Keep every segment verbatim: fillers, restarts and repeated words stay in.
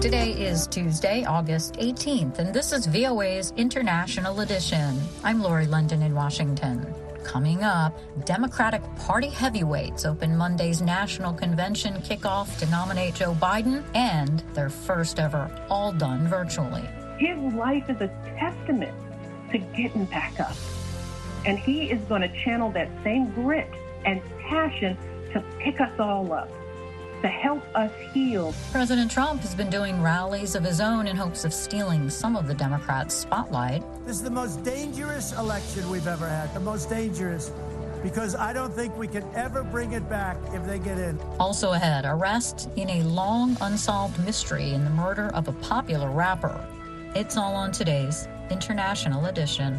Today is Tuesday, August eighteenth, and this is V O A's International Edition. I'm Lori London in Washington. Coming up, Democratic Party heavyweights open Monday's National Convention kickoff to nominate Joe Biden, and their first ever, all done virtually. His life is a testament to getting back up. And he is going to channel that same grit and passion to pick us all up, to help us heal. President Trump has been doing rallies of his own in hopes of stealing some of the Democrats' spotlight. This is the most dangerous election we've ever had, the most dangerous, because I don't think we can ever bring it back if they get in. Also ahead, arrest in a long unsolved mystery in the murder of a popular rapper. It's all on today's International Edition.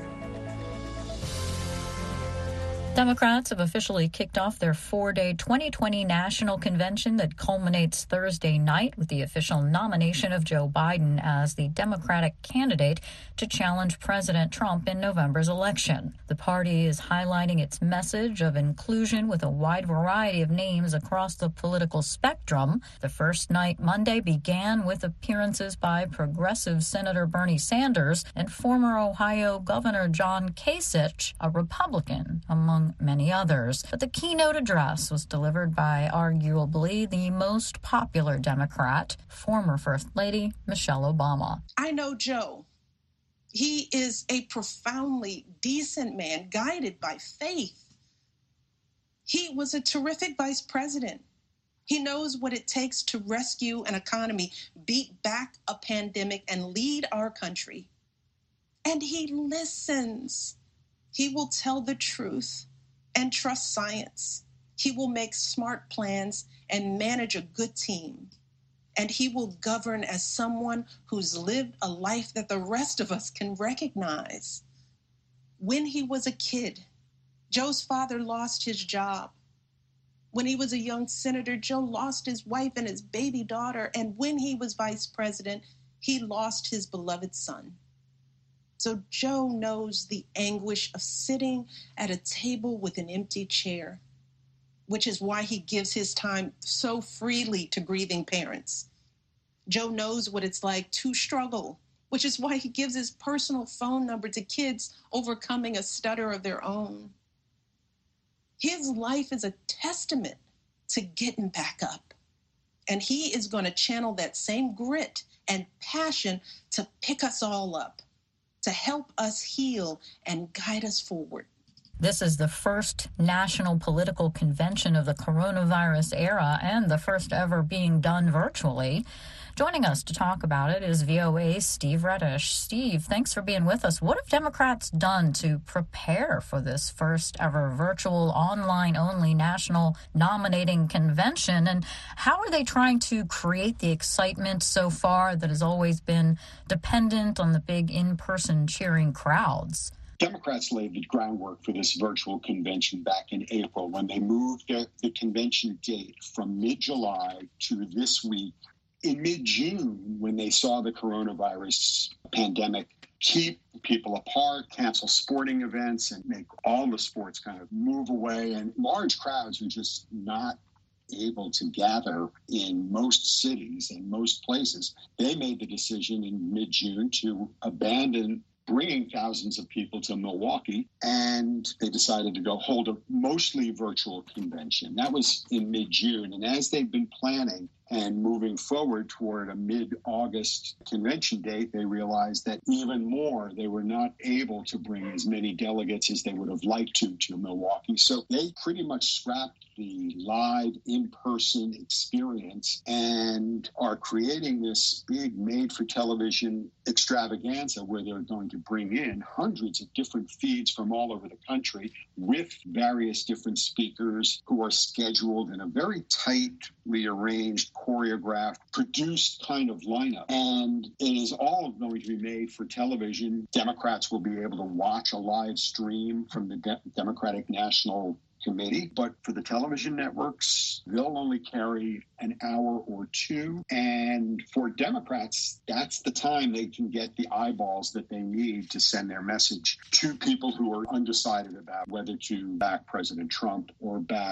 Democrats have officially kicked off their four-day twenty twenty national convention that culminates Thursday night with the official nomination of Joe Biden as the Democratic candidate to challenge President Trump in November's election. The party is highlighting its message of inclusion with a wide variety of names across the political spectrum. The first night, Monday, began with appearances by progressive Senator Bernie Sanders and former Ohio Governor John Kasich, a Republican, among many others. But the keynote address was delivered by arguably the most popular Democrat, former First Lady Michelle Obama. I know Joe. He is a profoundly decent man, guided by faith. He was a terrific vice president. He knows what it takes to rescue an economy, beat back a pandemic, and lead our country. And he listens. He will tell the truth and trust science. He will make smart plans and manage a good team. And he will govern as someone who's lived a life that the rest of us can recognize. When he was a kid, Joe's father lost his job. When he was a young senator, Joe lost his wife and his baby daughter. And when he was vice president, he lost his beloved son. So Joe knows the anguish of sitting at a table with an empty chair, which is why he gives his time so freely to grieving parents. Joe knows what it's like to struggle, which is why he gives his personal phone number to kids overcoming a stutter of their own. His life is a testament to getting back up, and he is going to channel that same grit and passion to pick us all up, to help us heal and guide us forward. This is the first national political convention of the coronavirus era and the first ever being done virtually. Joining us to talk about it is V O A's Steve Reddish. Steve, thanks for being with us. What have Democrats done to prepare for this first ever virtual, online-only national nominating convention? And how are they trying to create the excitement so far that has always been dependent on the big in-person cheering crowds? Democrats laid the groundwork for this virtual convention back in April when they moved the, the convention date from mid-July to this week. In mid-June, when they saw the coronavirus pandemic keep people apart, cancel sporting events, and make all the sports kind of move away, and large crowds were just not able to gather in most cities and most places, they made the decision in mid-June to abandon bringing thousands of people to Milwaukee, and they decided to go hold a mostly virtual convention. That was in mid-June, and as they've been planning and moving forward toward a mid-August convention date, they realized that even more, they were not able to bring as many delegates as they would have liked to to Milwaukee. So they pretty much scrapped the live in-person experience and are creating this big made-for-television extravaganza where they're going to bring in hundreds of different feeds from all over the country with various different speakers who are scheduled in a very tightly arranged, choreographed, produced kind of lineup. And it is all going to be made for television. Democrats will be able to watch a live stream from the De- Democratic National Committee, but for the television networks, they'll only carry an hour or two. And for Democrats, that's the time they can get the eyeballs that they need to send their message to people who are undecided about whether to back President Trump or back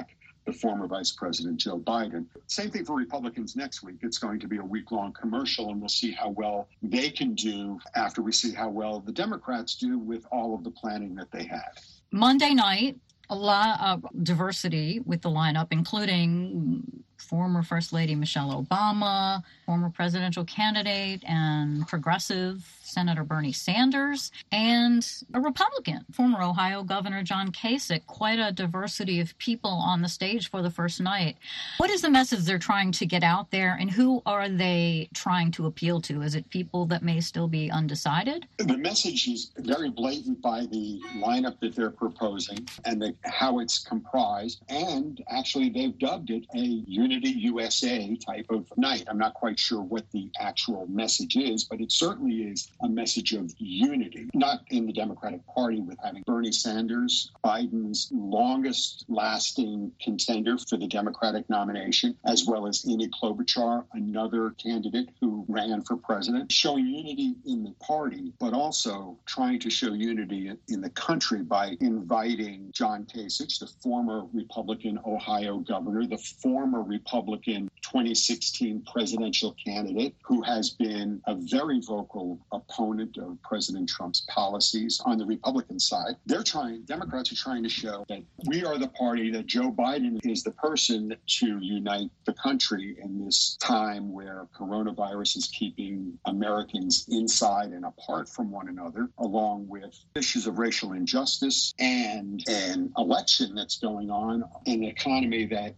the former Vice President Joe Biden. Same thing for Republicans next week. It's going to be a week-long commercial, and we'll see how well they can do after we see how well the Democrats do with all of the planning that they had. Monday night, a lot of diversity with the lineup, including former First Lady Michelle Obama, former presidential candidate and progressive Senator Bernie Sanders, and a Republican, former Ohio Governor John Kasich. Quite a diversity of people on the stage for the first night. What is the message they're trying to get out there, and who are they trying to appeal to? Is it people that may still be undecided? The message is very blatant by the lineup that they're proposing and the, how it's comprised, and actually they've dubbed it a Unity U S A type of night. I'm not quite sure what the actual message is, but it certainly is a message of unity, not in the Democratic Party with having Bernie Sanders, Biden's longest lasting contender for the Democratic nomination, as well as Amy Klobuchar, another candidate who ran for president, showing unity in the party, but also trying to show unity in the country by inviting John Kasich, the former Republican Ohio governor, the former Republican twenty sixteen presidential candidate, who has been a very vocal opponent of President Trump's policies on the Republican side. They're trying, Democrats are trying to show that we are the party, that Joe Biden is the person to unite the country in this time where coronavirus is keeping Americans inside and apart from one another, along with issues of racial injustice and an election that's going on, an economy that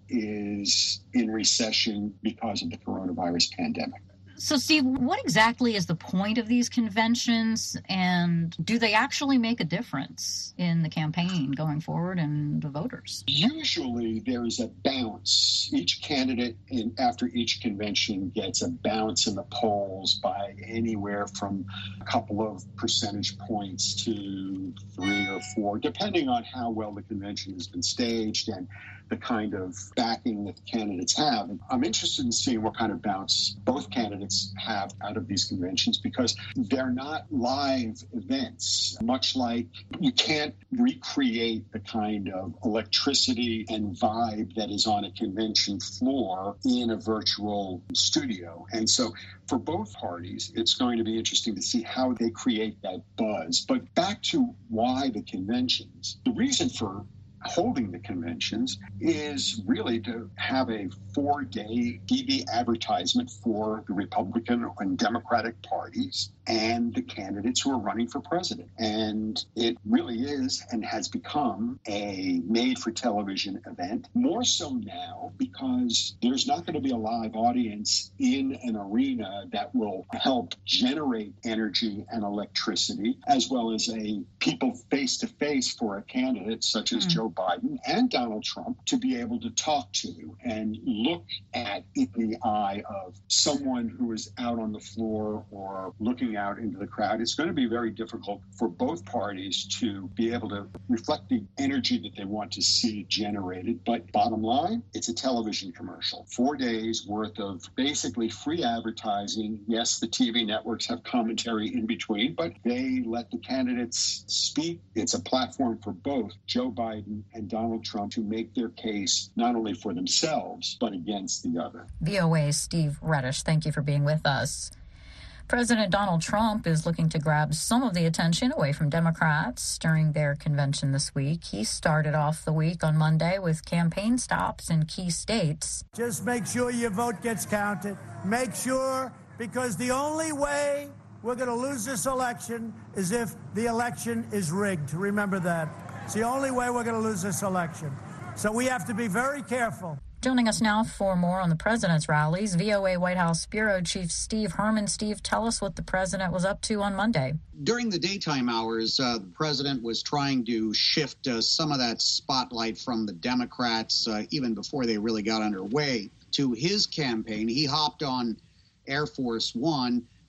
is in recession because of the coronavirus pandemic. So, Steve, what exactly is the point of these conventions, and do they actually make a difference in the campaign going forward and the voters? Usually there is a bounce. Each candidate in, after each convention gets a bounce in the polls by anywhere from a couple of percentage points to three or four, depending on how well the convention has been staged and the kind of backing that the candidates have. And I'm interested in seeing what kind of bounce both candidates have out of these conventions, because they're not live events, much like you can't recreate the kind of electricity and vibe that is on a convention floor in a virtual studio. And so for both parties, it's going to be interesting to see how they create that buzz. But back to why the conventions, the reason for holding the conventions is really to have a four-day T V advertisement for the Republican and Democratic parties and the candidates who are running for president. And it really is and has become a made-for-television event, more so now because there's not going to be a live audience in an arena that will help generate energy and electricity, as well as a people face-to-face for a candidate such as mm. Joe Biden and Donald Trump to be able to talk to and look at in the eye of someone who is out on the floor or looking out into the crowd. It's going to be very difficult for both parties to be able to reflect the energy that they want to see generated. But bottom line, it's a television commercial. Four days worth of basically free advertising. Yes, the T V networks have commentary in between, but they let the candidates speak. It's a platform for both Joe Biden and Donald Trump to make their case not only for themselves, but against the other. V O A's Steve Reddish, thank you for being with us. President Donald Trump is looking to grab some of the attention away from Democrats during their convention this week. He started off the week on Monday with campaign stops in key states. Just make sure your vote gets counted. Make sure, because the only way we're going to lose this election is if the election is rigged. Remember that. It's the only way we're going to lose this election. So we have to be very careful. Joining us now for more on the president's rallies, V O A White House Bureau Chief Steve Herman. Steve, tell us what the president was up to on Monday. During the daytime hours, uh, the president was trying to shift uh, some of that spotlight from the Democrats, uh, even before they really got underway, to his campaign. He hopped on Air Force One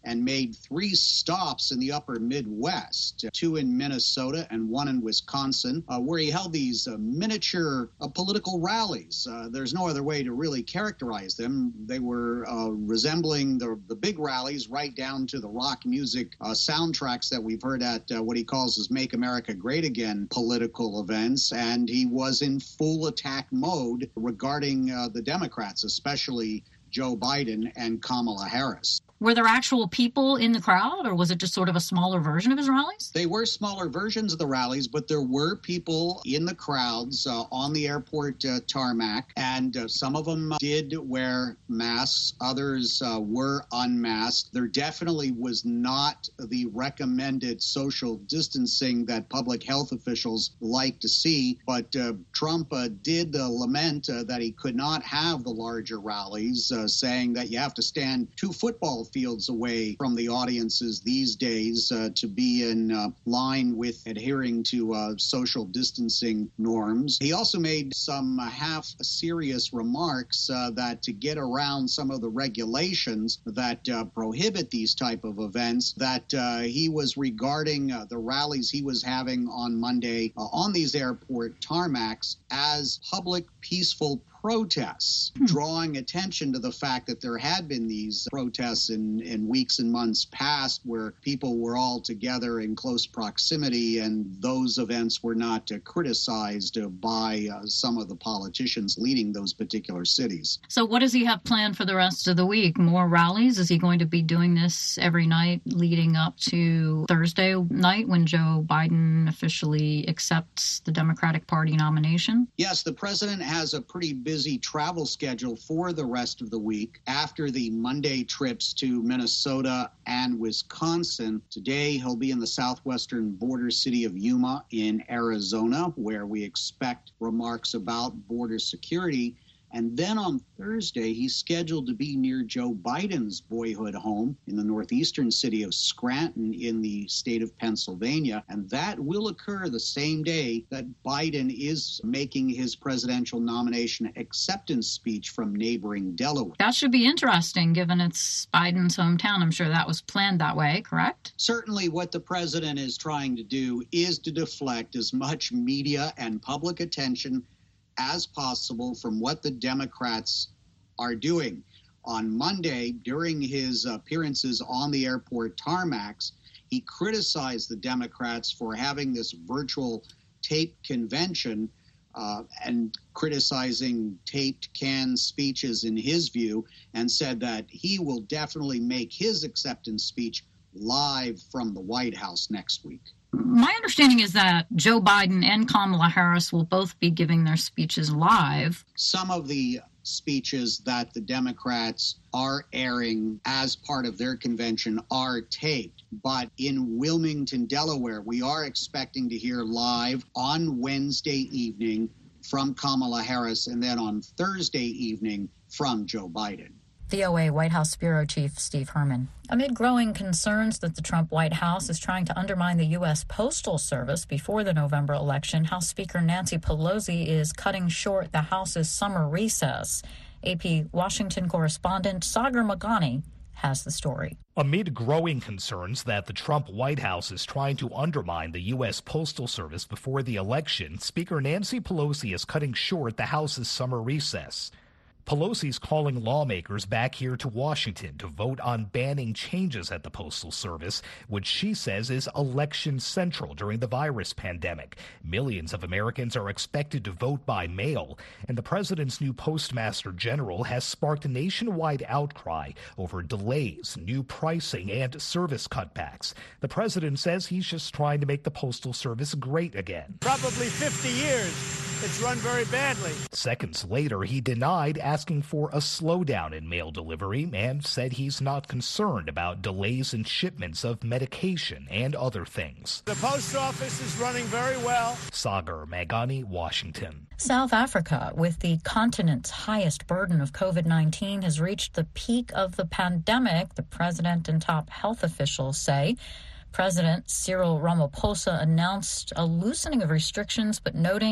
and made three stops in the upper Midwest, two in Minnesota and one in Wisconsin, uh, where he held these uh, miniature uh, political rallies. Uh, there's no other way to really characterize them. They were uh, resembling the, the big rallies right down to the rock music uh, soundtracks that we've heard at uh, what he calls his Make America Great Again political events. And he was in full attack mode regarding uh, the Democrats, especially Joe Biden and Kamala Harris. Were there actual people in the crowd, or was it just sort of a smaller version of his rallies? They were smaller versions of the rallies, but there were people in the crowds uh, on the airport uh, tarmac, and uh, some of them did wear masks. Others uh, were unmasked. There definitely was not the recommended social distancing that public health officials like to see, but uh, Trump uh, did uh, lament uh, that he could not have the larger rallies, uh, saying that you have to stand two football fields away from the audiences these days uh, to be in uh, line with adhering to uh, social distancing norms. He also made some uh, half-serious remarks uh, that to get around some of the regulations that uh, prohibit these type of events, that uh, he was regarding uh, the rallies he was having on Monday uh, on these airport tarmacs as public peaceful protests, hmm. drawing attention to the fact that there had been these protests in, in weeks and months past where people were all together in close proximity, and those events were not uh, criticized uh, by uh, some of the politicians leading those particular cities. So what does he have planned for the rest of the week? More rallies? Is he going to be doing this every night leading up to Thursday night when Joe Biden officially accepts the Democratic Party nomination? Yes, the president has a pretty big busy travel schedule for the rest of the week. After the Monday trips to Minnesota and Wisconsin, today he'll be in the southwestern border city of Yuma in Arizona, where we expect remarks about border security. And then on Thursday, he's scheduled to be near Joe Biden's boyhood home in the northeastern city of Scranton in the state of Pennsylvania. And that will occur the same day that Biden is making his presidential nomination acceptance speech from neighboring Delaware. That should be interesting, given it's Biden's hometown. I'm sure that was planned that way, correct? Certainly what the president is trying to do is to deflect as much media and public attention as possible from what the Democrats are doing. On Monday, during his appearances on the airport tarmacs, he criticized the Democrats for having this virtual taped convention uh, and criticizing taped canned speeches in his view, and said that he will definitely make his acceptance speech live from the White House next week. My understanding is that Joe Biden and Kamala Harris will both be giving their speeches live. Some of the speeches that the Democrats are airing as part of their convention are taped. But in Wilmington, Delaware, we are expecting to hear live on Wednesday evening from Kamala Harris, and then on Thursday evening from Joe Biden. V O A White House Bureau Chief Steve Herman. Amid growing concerns that the Trump White House is trying to undermine the U S Postal Service before the November election, House Speaker Nancy Pelosi is cutting short the House's summer recess. A P Washington correspondent Sagar Meghani has the story. Amid growing concerns that the Trump White House is trying to undermine the U S Postal Service before the election, Speaker Nancy Pelosi is cutting short the House's summer recess. Pelosi's calling lawmakers back here to Washington to vote on banning changes at the Postal Service, which she says is election central during the virus pandemic. Millions of Americans are expected to vote by mail, and the president's new postmaster general has sparked a nationwide outcry over delays, new pricing, and service cutbacks. The president says he's just trying to make the Postal Service great again. Probably fifty years. It's run very badly. Seconds later, he denied asking for a slowdown in mail delivery and said he's not concerned about delays in shipments of medication and other things. The post office is running very well. Sagar Meghani, Washington. South Africa, with the continent's highest burden of COVID nineteen, has reached the peak of the pandemic, the president and top health officials say. President Cyril Ramaphosa announced a loosening of restrictions, but noting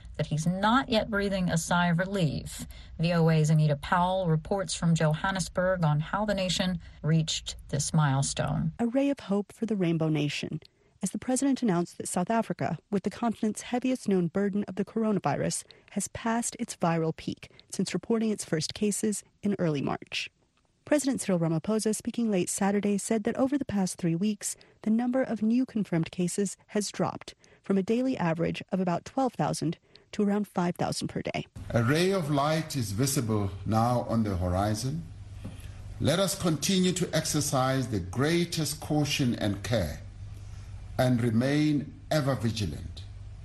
that he's not yet breathing a sigh of relief. V O A's Anita Powell reports from Johannesburg on how the nation reached this milestone. A ray of hope for the Rainbow Nation, as the president announced that South Africa, with the continent's heaviest known burden of the coronavirus, has passed its viral peak since reporting its first cases in early March. President Cyril Ramaphosa, speaking late Saturday, said that over the past three weeks, the number of new confirmed cases has dropped from a daily average of about twelve thousand to around five thousand per day. A ray of light is visible now on the horizon. Let us continue to exercise the greatest caution and care and remain ever vigilant.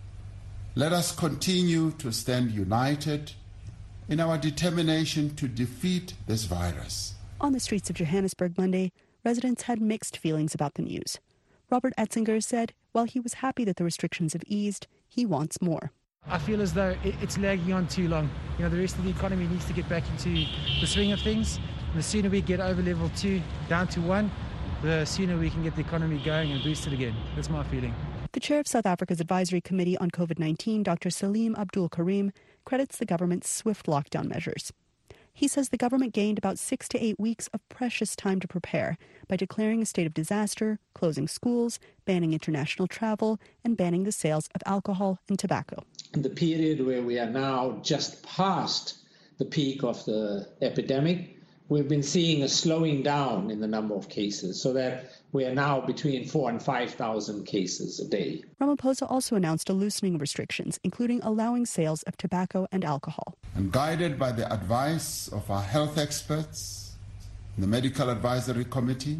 Let us continue to stand united in our determination to defeat this virus. On the streets of Johannesburg Monday, residents had mixed feelings about the news. Robert Etzinger said while he was happy that the restrictions have eased, he wants more. I feel as though it's lagging on too long. You know, the rest of the economy needs to get back into the swing of things. And the sooner we get over level two down to one, the sooner we can get the economy going and boost it again. That's my feeling. The chair of South Africa's Advisory Committee on COVID nineteen, Doctor Salim Abdul Karim, credits the government's swift lockdown measures. He says the government gained about six to eight weeks of precious time to prepare by declaring a state of disaster, closing schools, banning international travel, and banning the sales of alcohol and tobacco. In the period where we are now just past the peak of the epidemic, we've been seeing a slowing down in the number of cases, so that we are now between four and five thousand cases a day. Ramaphosa also announced a loosening of restrictions, including allowing sales of tobacco and alcohol. And guided by the advice of our health experts, the Medical Advisory Committee,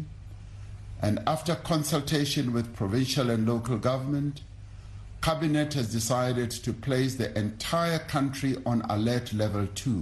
and after consultation with provincial and local government, Cabinet has decided to place the entire country on alert level two,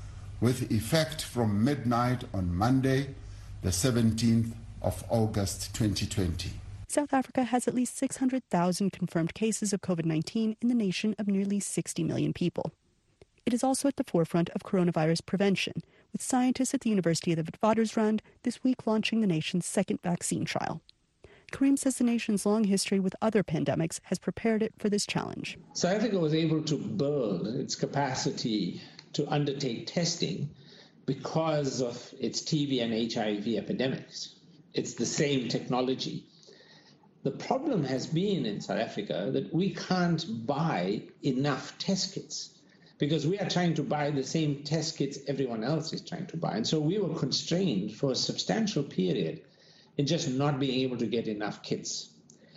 with effect from midnight on Monday, the seventeenth of August twenty twenty. South Africa has at least six hundred thousand confirmed cases of COVID nineteen in the nation of nearly sixty million people. It is also at the forefront of coronavirus prevention, with scientists at the University of the Witwatersrand this week launching the nation's second vaccine trial. Karim says the nation's long history with other pandemics has prepared it for this challenge. South Africa was able to build its capacity to undertake testing because of its T B and H I V epidemics. It's the same technology. The problem has been in South Africa that we can't buy enough test kits because we are trying to buy the same test kits everyone else is trying to buy. And so we were constrained for a substantial period in just not being able to get enough kits.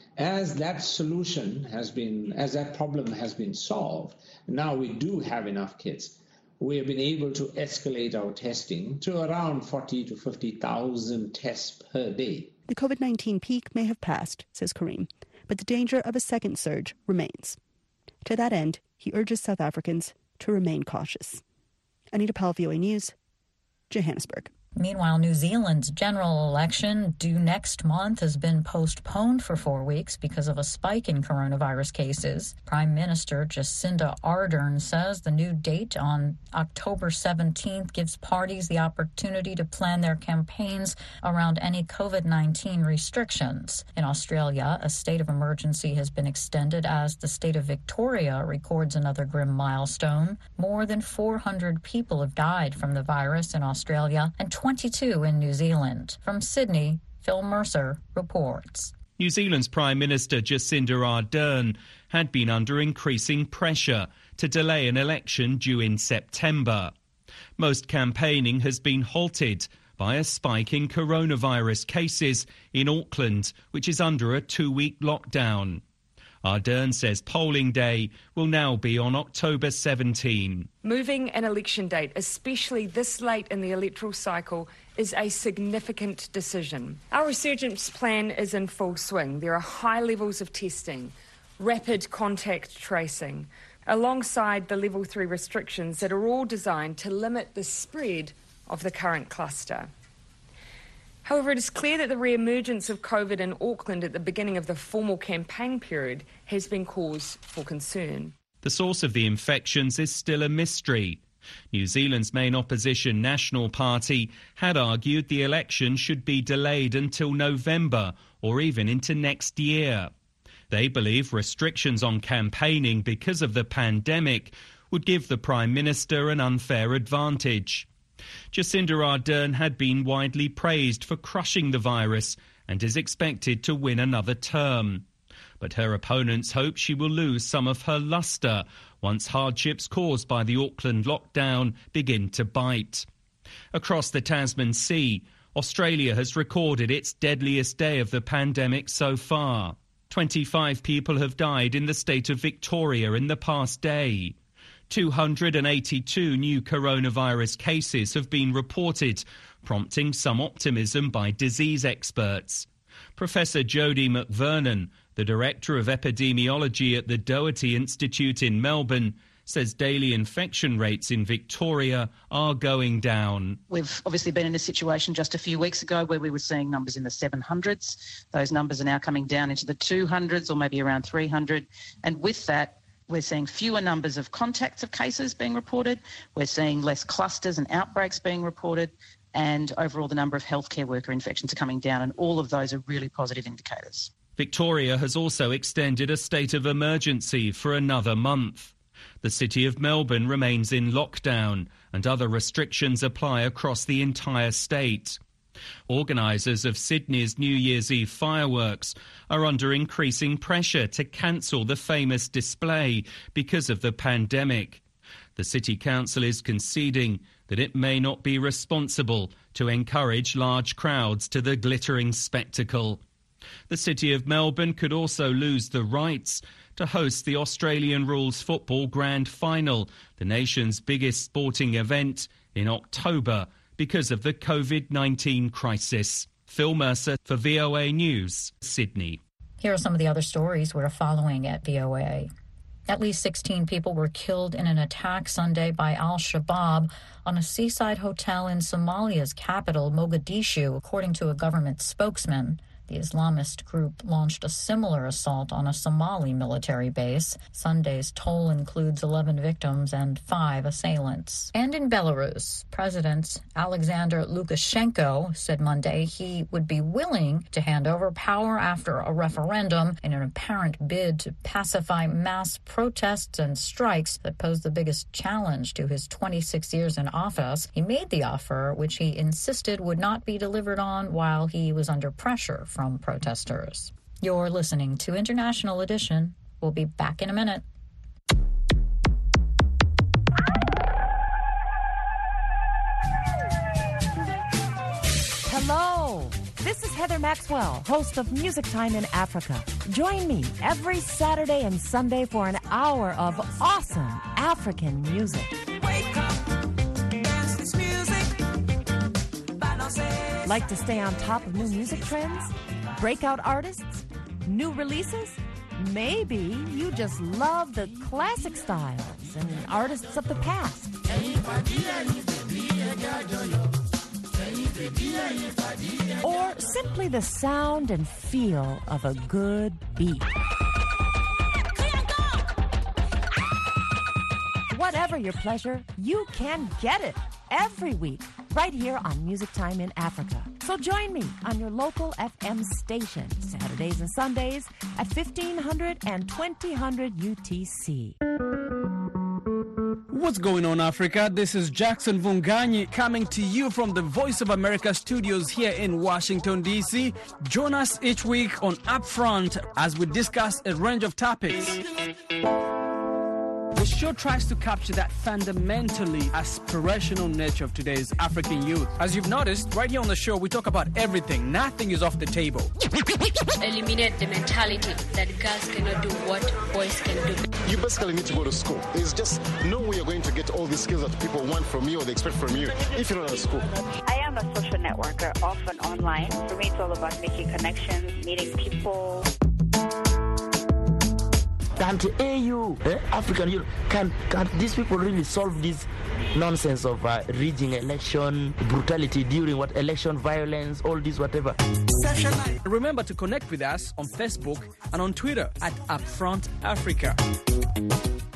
As that solution has been, as that problem has been solved, now we do have enough kits. We have been able to escalate our testing to around forty to fifty thousand tests per day. The COVID nineteen peak may have passed, says Karim, but the danger of a second surge remains. To that end, he urges South Africans to remain cautious. Anita Powell, V O A News, Johannesburg. Meanwhile, New Zealand's general election due next month has been postponed for four weeks because of a spike in coronavirus cases. Prime Minister Jacinda Ardern says the new date on October seventeenth gives parties the opportunity to plan their campaigns around any COVID nineteen restrictions. In Australia, a state of emergency has been extended as the state of Victoria records another grim milestone. More than four hundred people have died from the virus in Australia and twenty-two in New Zealand. From Sydney, Phil Mercer reports. New Zealand's Prime Minister Jacinda Ardern had been under increasing pressure to delay an election due in September. Most campaigning has been halted by a spike in coronavirus cases in Auckland, which is under a two-week lockdown. Ardern says polling day will now be on October seventeenth. Moving an election date, especially this late in the electoral cycle, is a significant decision. Our resurgence plan is in full swing. There are high levels of testing, rapid contact tracing, alongside the level three restrictions that are all designed to limit the spread of the current cluster. However, it is clear that the re-emergence of COVID in Auckland at the beginning of the formal campaign period has been cause for concern. The source of the infections is still a mystery. New Zealand's main opposition National Party had argued the election should be delayed until November or even into next year. They believe restrictions on campaigning because of the pandemic would give the Prime Minister an unfair advantage. Jacinda Ardern had been widely praised for crushing the virus and is expected to win another term. But her opponents hope she will lose some of her lustre once hardships caused by the Auckland lockdown begin to bite. Across the Tasman Sea, Australia has recorded its deadliest day of the pandemic so far. twenty-five people have died in the state of Victoria in the past day. two hundred eighty-two new coronavirus cases have been reported, prompting some optimism by disease experts. Professor Jodie McVernon, the Director of Epidemiology at the Doherty Institute in Melbourne, says daily infection rates in Victoria are going down. We've obviously been in a situation just a few weeks ago where we were seeing numbers in the seven hundreds. Those numbers are now coming down into the two hundreds or maybe around three hundred. And with that, we're seeing fewer numbers of contacts of cases being reported. We're seeing less clusters and outbreaks being reported. And overall, the number of healthcare worker infections are coming down. And all of those are really positive indicators. Victoria has also extended a state of emergency for another month. The City of Melbourne remains in lockdown and other restrictions apply across the entire state. Organisers of Sydney's New Year's Eve fireworks are under increasing pressure to cancel the famous display because of the pandemic. The City Council is conceding that it may not be responsible to encourage large crowds to the glittering spectacle. The City of Melbourne could also lose the rights to host the Australian Rules Football Grand Final, the nation's biggest sporting event, in October because of the COVID nineteen crisis. Phil Mercer for V O A News, Sydney. Here are some of the other stories we're following at V O A. At least sixteen people were killed in an attack Sunday by al-Shabaab on a seaside hotel in Somalia's capital, Mogadishu, according to a government spokesman. The Islamist group launched a similar assault on a Somali military base. Sunday's toll includes eleven victims and five assailants. And in Belarus, President Alexander Lukashenko said Monday he would be willing to hand over power after a referendum in an apparent bid to pacify mass protests and strikes that pose the biggest challenge to his twenty-six years in office. He made the offer, which he insisted would not be delivered on while he was under pressure from from protesters. You're listening to International Edition. We'll be back in a minute. Hello, this is Heather Maxwell, host of Music Time in Africa. Join me every Saturday and Sunday for an hour of awesome African music. Wake up, dance this music. Like to stay on top of new music trends? Breakout artists? New releases? Maybe you just love the classic styles and artists of the past. Or simply the sound and feel of a good beat. Whatever your pleasure, you can get it every week right here on Music Time in Africa. So join me on your local F M station, Saturdays and Sundays at fifteen hundred and twenty hundred U T C. What's going on, Africa? This is Jackson Vunganyi coming to you from the Voice of America studios here in Washington, D C. Join us each week on Upfront as we discuss a range of topics. The show tries to capture that fundamentally aspirational nature of today's African youth. As you've noticed, right here on the show, we talk about everything. Nothing is off the table. Eliminate the mentality that girls cannot do what boys can do. You basically need to go to school. There's just no way you're going to get all these skills that people want from you or they expect from you if you're not at school. I am a social networker, often online. For me, it's all about making connections, meeting people. Can't A U, eh, African Union, can, can these people really solve this nonsense of uh, rigging election, brutality during what election, violence, all this, whatever? Remember to connect with us on Facebook and on Twitter at Upfront Africa.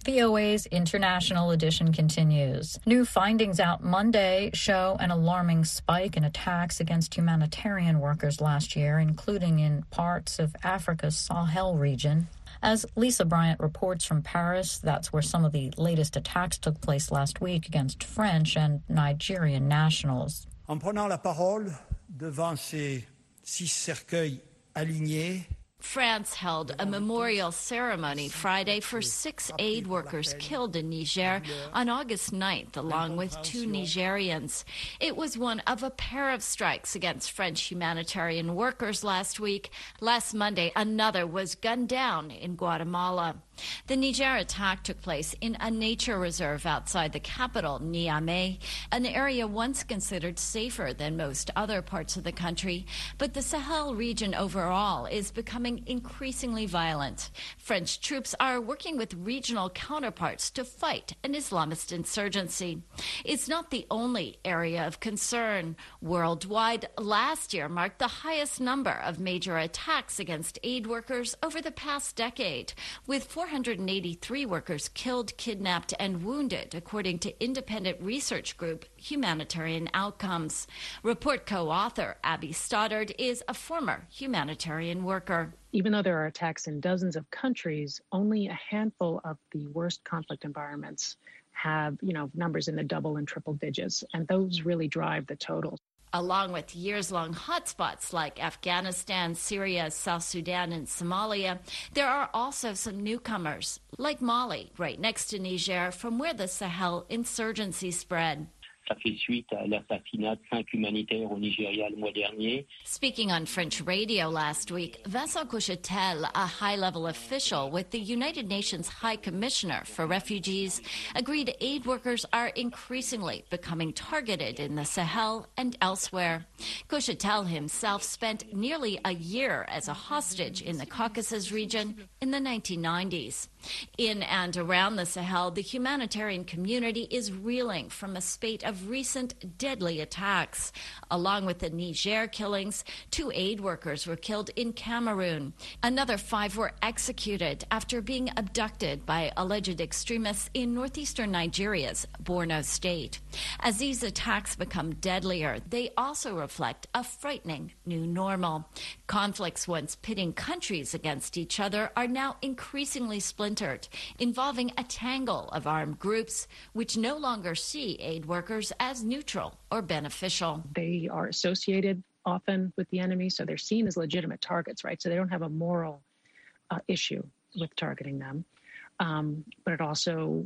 V O A's International Edition continues. New findings out Monday show an alarming spike in attacks against humanitarian workers last year, including in parts of Africa's Sahel region. As Lisa Bryant reports from Paris, that's where some of the latest attacks took place last week against French and Nigerian nationals. En prenant la parole devant ces six cercueils alignés, France held a memorial ceremony Friday for six aid workers killed in Niger on August ninth, along with two Nigerians. It was one of a pair of strikes against French humanitarian workers last week. Last Monday, another was gunned down in Guatemala. The Niger attack took place in a nature reserve outside the capital, Niamey, an area once considered safer than most other parts of the country. But the Sahel region overall is becoming increasingly violent. French troops are working with regional counterparts to fight an Islamist insurgency. It's not the only area of concern. Worldwide, last year marked the highest number of major attacks against aid workers over the past decade, with four hundred eighty-three workers killed, kidnapped, and wounded, according to independent research group Humanitarian Outcomes. Report co-author Abby Stoddard is a former humanitarian worker. Even though there are attacks in dozens of countries, only a handful of the worst conflict environments have, you know, numbers in the double and triple digits, and those really drive the total. Along with years-long hotspots like Afghanistan, Syria, South Sudan, and Somalia, there are also some newcomers, like Mali, right next to Niger, from where the Sahel insurgency spread. Ça fait suite à l'assassinat de cinq humanitaires au Nigeria le mois dernier. Speaking on French radio last week, Vincent Cochetel, a high-level official with the United Nations High Commissioner for Refugees, agreed aid workers are increasingly becoming targeted in the Sahel and elsewhere. Cochetel himself spent nearly a year as a hostage in the Caucasus region in the nineteen nineties. In and around the Sahel, the humanitarian community is reeling from a spate of recent deadly attacks. Along with the Niger killings, two aid workers were killed in Cameroon. Another five were executed after being abducted by alleged extremists in northeastern Nigeria's Borno state. As these attacks become deadlier, they also reflect a frightening new normal. Conflicts once pitting countries against each other are now increasingly splintered, involving a tangle of armed groups which no longer see aid workers as neutral or beneficial. They are associated often with the enemy, so they're seen as legitimate targets, right? So they don't have a moral uh, issue with targeting them. Um, but it also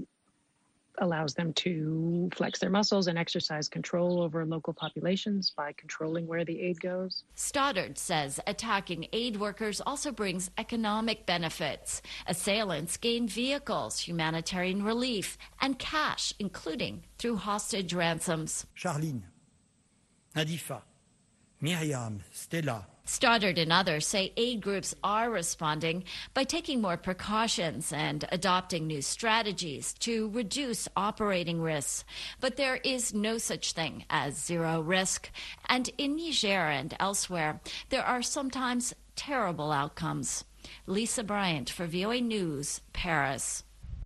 allows them to flex their muscles and exercise control over local populations by controlling where the aid goes. Stoddard says attacking aid workers also brings economic benefits. Assailants gain vehicles, humanitarian relief, and cash, including through hostage ransoms. Charline, Nadifa, Miriam, Stella. Stoddard and others say aid groups are responding by taking more precautions and adopting new strategies to reduce operating risks. But there is no such thing as zero risk. And in Niger and elsewhere, there are sometimes terrible outcomes. Lisa Bryant for V O A News, Paris.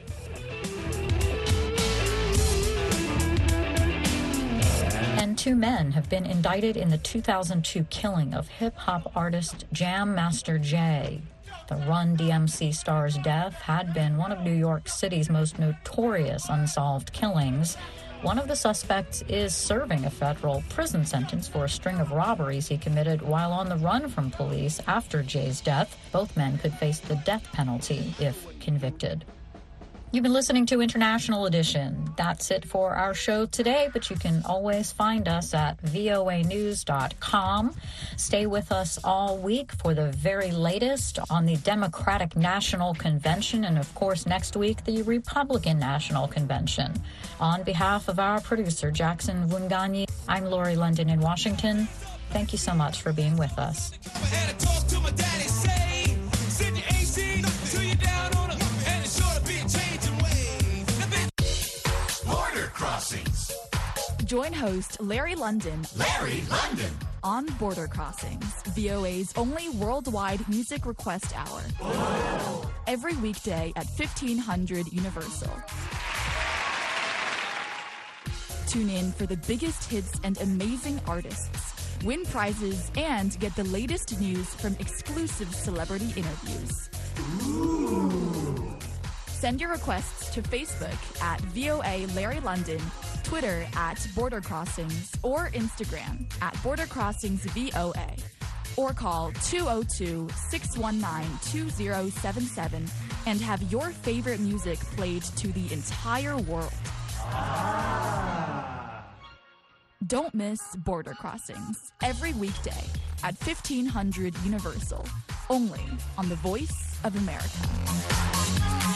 And two men have been indicted in the two thousand two killing of hip-hop artist Jam Master Jay. The Run D M C star's death had been one of New York City's most notorious unsolved killings. One of the suspects is serving a federal prison sentence for a string of robberies he committed while on the run from police after Jay's death. Both men could face the death penalty if convicted. You've been listening to International Edition. That's it for our show today, but you can always find us at V O A news dot com. Stay with us all week for the very latest on the Democratic National Convention and, of course, next week, the Republican National Convention. On behalf of our producer, Jackson Vunganyi, I'm Lori London in Washington. Thank you so much for being with us. Crossings. Join host Larry London. Larry London. on Border Crossings, V O A's only worldwide music request hour. Every weekday at fifteen hundred Universal. Tune in for the biggest hits and amazing artists, win prizes, and get the latest news from exclusive celebrity interviews. Ooh. Send your requests to Facebook at V O A Larry London, Twitter at Border Crossings, or Instagram at Border Crossings V O A. Or call two oh two, six one nine, two oh seven seven and have your favorite music played to the entire world. Ah. Don't miss Border Crossings every weekday at fifteen hundred Universal, only on the Voice of America.